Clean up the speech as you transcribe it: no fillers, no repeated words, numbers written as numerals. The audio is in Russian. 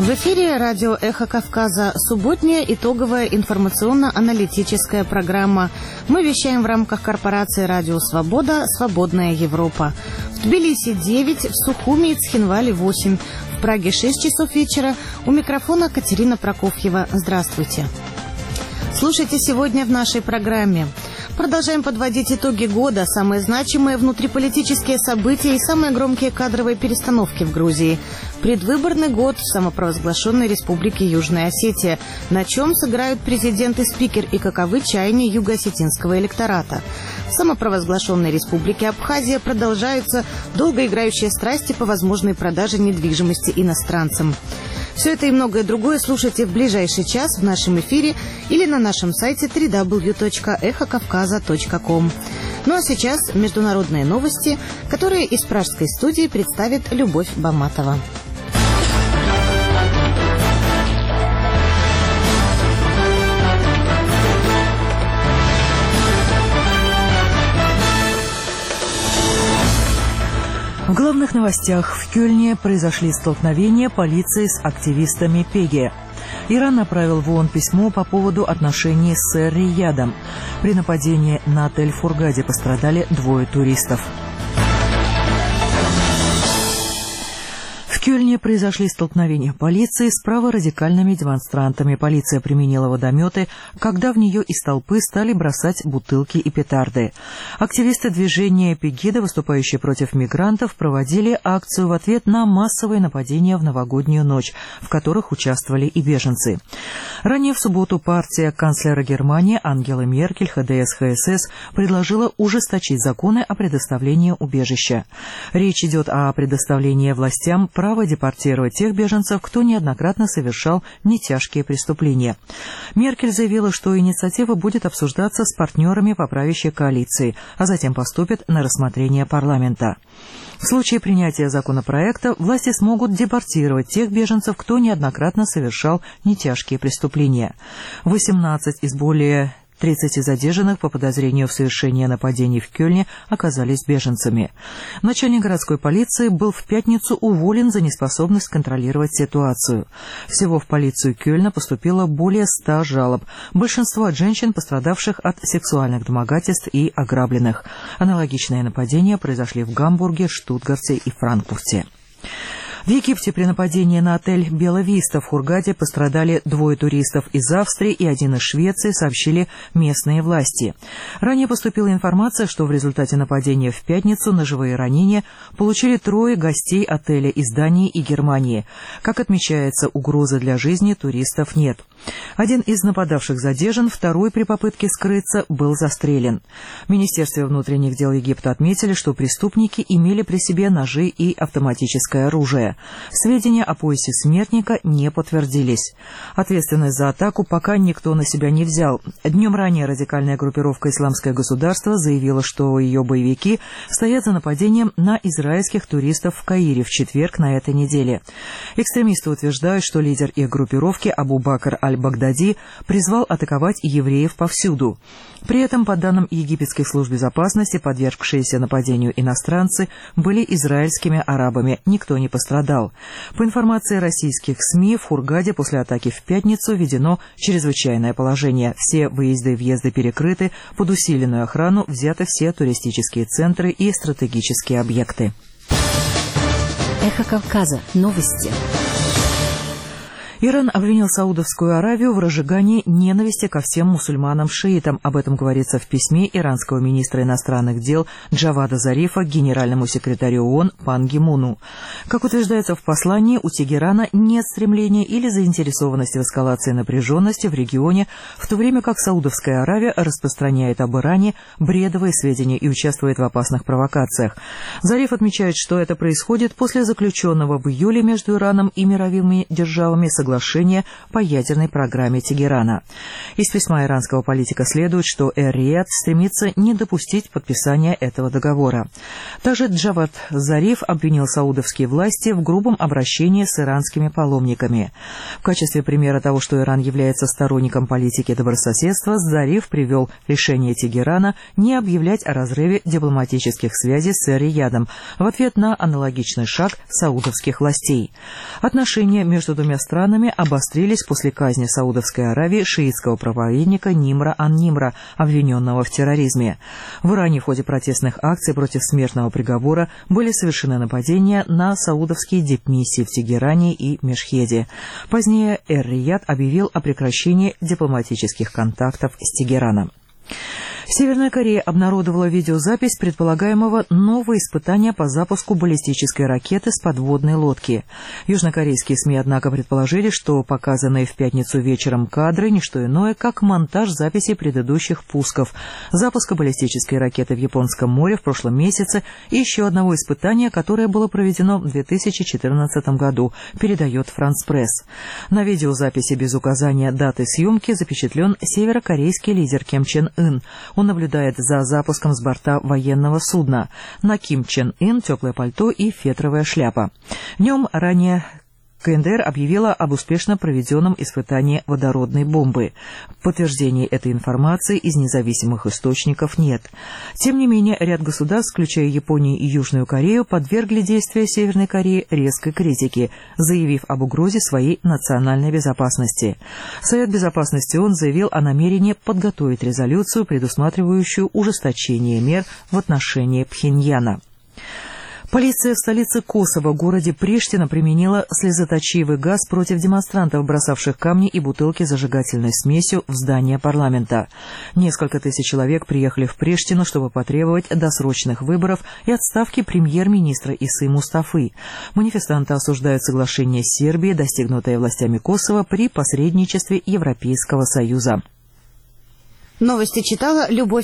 В эфире радио «Эхо Кавказа», субботняя итоговая информационно-аналитическая программа. Мы вещаем в рамках корпорации «Радио Свобода. Свободная Европа». В Тбилиси 9, в Сухуми и Цхинвале 8, в Праге 6 часов вечера. У микрофона Катерина Прокофьева. Здравствуйте. Слушайте сегодня в нашей программе. Продолжаем подводить итоги года, самые значимые внутриполитические события и самые громкие кадровые перестановки в Грузии. Предвыборный год в самопровозглашенной республике Южная Осетия. На чем сыграют президент и спикер и каковы чаяния юго-осетинского электората. В самопровозглашенной республике Абхазия продолжаются долгоиграющие страсти по возможной продаже недвижимости иностранцам. Все это и многое другое слушайте в ближайший час в нашем эфире или на нашем сайте www.эхокавказа.ком. Ну а сейчас международные новости, которые из пражской студии представит Любовь Баматова. В главных новостях: в Кёльне произошли столкновения полиции с активистами Пеги. Иран направил в ООН письмо по поводу отношений с Эр-Риядом. При нападении на отель в Хургаде пострадали 2 туристов. В Кёльне произошли столкновения полиции с праворадикальными демонстрантами. Полиция применила водометы, когда в нее из толпы стали бросать бутылки и петарды. Активисты движения Пегида, выступающие против мигрантов, проводили акцию в ответ на массовые нападения в новогоднюю ночь, в которых участвовали и беженцы. Ранее в субботу партия канцлера Германии Ангелы Меркель, ХДС-ХСС, предложила ужесточить законы о предоставлении убежища. Речь идет о предоставлении властям права депортировать тех беженцев, кто неоднократно совершал нетяжкие преступления. Меркель заявила, что инициатива будет обсуждаться с партнерами по правящей коалиции, а затем поступит на рассмотрение парламента. В случае принятия законопроекта власти смогут депортировать тех беженцев, кто неоднократно совершал нетяжкие преступления. 18 из более 30 задержанных по подозрению в совершении нападений в Кёльне оказались беженцами. Начальник городской полиции был в пятницу уволен за неспособность контролировать ситуацию. Всего в полицию Кёльна поступило более 100 жалоб. Большинство от женщин, пострадавших от сексуальных домогательств и ограбленных. Аналогичные нападения произошли в Гамбурге, Штутгарте и Франкфурте. В Египте при нападении на отель «Бела Виста» в Хургаде пострадали 2 туристов из Австрии и 1 из Швеции, сообщили местные власти. Ранее поступила информация, что в результате нападения в пятницу ножевые ранения получили 3 гостей отеля из Дании и Германии. Как отмечается, угрозы для жизни туристов нет. 1 из нападавших задержан, 2 при попытке скрыться был застрелен. В Министерстве внутренних дел Египта отметили, что преступники имели при себе ножи и автоматическое оружие. Сведения о поясе смертника не подтвердились. Ответственность за атаку пока никто на себя не взял. Днем ранее радикальная группировка «Исламское государство» заявила, что ее боевики стоят за нападением на израильских туристов в Каире в четверг на этой неделе. Экстремисты утверждают, что лидер их группировки Абу Бакр аль-Багдади призвал атаковать евреев повсюду. При этом, по данным египетских служб безопасности, подвергшиеся нападению иностранцы были израильскими арабами. Никто не пострадал. По информации российских СМИ, в Хургаде после атаки в пятницу введено чрезвычайное положение. Все выезды и въезды перекрыты, под усиленную охрану взяты все туристические центры и стратегические объекты. Эхо Кавказа. Новости. Иран обвинил Саудовскую Аравию в разжигании ненависти ко всем мусульманам-шиитам. Об этом говорится в письме иранского министра иностранных дел Джавада Зарифа к генеральному секретарю ООН Пан Ги Муну. Как утверждается в послании, у Тегерана нет стремления или заинтересованности в эскалации напряженности в регионе, в то время как Саудовская Аравия распространяет об Иране бредовые сведения и участвует в опасных провокациях. Зариф отмечает, что это происходит после заключенного в июле между Ираном и мировыми державами соглашения соглашение по ядерной программе Тегерана. Из письма иранского политика следует, что Эр-Рияд стремится не допустить подписания этого договора. Также Джавад Зариф обвинил саудовские власти в грубом обращении с иранскими паломниками. В качестве примера того, что Иран является сторонником политики добрососедства, Зариф привел решение Тегерана не объявлять о разрыве дипломатических связей с Эр-Риядом в ответ на аналогичный шаг саудовских властей. Отношения между двумя странами обострились после казни в Саудовской Аравии шиитского проповедника Нимра ан-Нимра, обвиненного в терроризме. В Иране в ходе протестных акций против смертного приговора были совершены нападения на саудовские дипмиссии в Тегеране и Мешхеде. Позднее Эр-Рияд объявил о прекращении дипломатических контактов с Тегераном. Северная Корея обнародовала видеозапись предполагаемого нового испытания по запуску баллистической ракеты с подводной лодки. Южнокорейские СМИ, однако, предположили, что показанные в пятницу вечером кадры – не что иное, как монтаж записи предыдущих пусков, запуска баллистической ракеты в Японском море в прошлом месяце и еще одного испытания, которое было проведено в 2014 году, передает Франс Пресс. На видеозаписи без указания даты съемки запечатлен северокорейский лидер Ким Чен Ын. Он наблюдает за запуском с борта военного судна. На Ким Чен Ын теплое пальто и фетровая шляпа. Днем ранее КНДР объявила об успешно проведенном испытании водородной бомбы. Подтверждений этой информации из независимых источников нет. Тем не менее, ряд государств, включая Японию и Южную Корею, подвергли действия Северной Кореи резкой критике, заявив об угрозе своей национальной безопасности. Совет Безопасности ООН заявил о намерении подготовить резолюцию, предусматривающую ужесточение мер в отношении Пхеньяна. Полиция в столице Косово, городе Приштина, применила слезоточивый газ против демонстрантов, бросавших камни и бутылки с зажигательной смесью в здание парламента. Несколько тысяч человек приехали в Приштину, чтобы потребовать досрочных выборов и отставки премьер-министра Исы Мустафы. Манифестанты осуждают соглашение с Сербией, достигнутое властями Косово при посредничестве Европейского Союза. Новости читала Любовь